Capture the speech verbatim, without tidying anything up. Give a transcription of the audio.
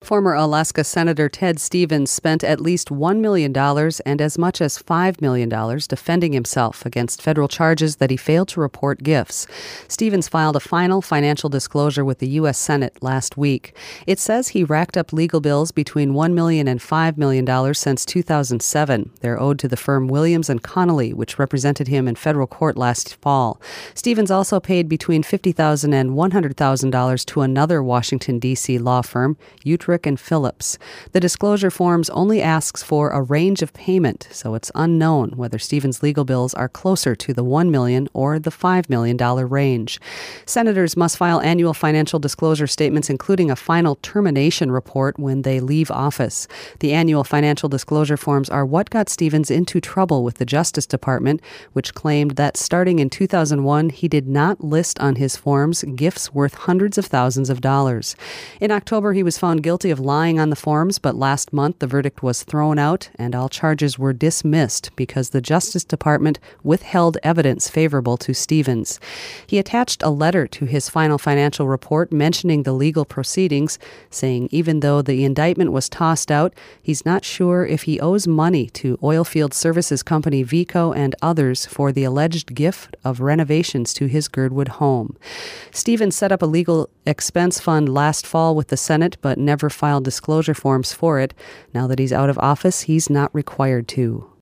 Former Alaska Senator Ted Stevens spent at least one million dollars and as much as five million dollars defending himself against federal charges that he failed to report gifts. Stevens filed a final financial disclosure with the U S Senate last week. It says he racked up legal bills between one million dollars and five million dollars since two thousand seven. They're owed to the firm Williams and Connolly, which represented him in federal court last fall. Stevens also paid between fifty thousand dollars and one hundred thousand dollars to another Washington, D C law firm, Utrecht and Phillips. The disclosure forms only asks for a range of payment, so it's unknown whether Stevens' legal bills are closer to the one million dollars or the five million dollars range. Senators must file annual financial disclosure statements, including a final termination report when they leave office. The annual financial disclosure forms are what got Stevens into trouble with the Justice Department, which claimed that starting in two thousand one, he did not list on his forms gifts worth hundreds of thousands of dollars. In October, he was found guilty of lying on the forms, but last month the verdict was thrown out and all charges were dismissed because the Justice Department withheld evidence favorable to Stevens. He attached a letter to his final financial report mentioning the legal proceedings, saying even though the indictment was tossed out, he's not sure if he owes money to oilfield services company Veeco and others for the alleged gift of renovations to his Girdwood home. Stevens set up a legal expense fund last fall with the Senate, but never filed disclosure forms for it. Now that he's out of office, he's not required to.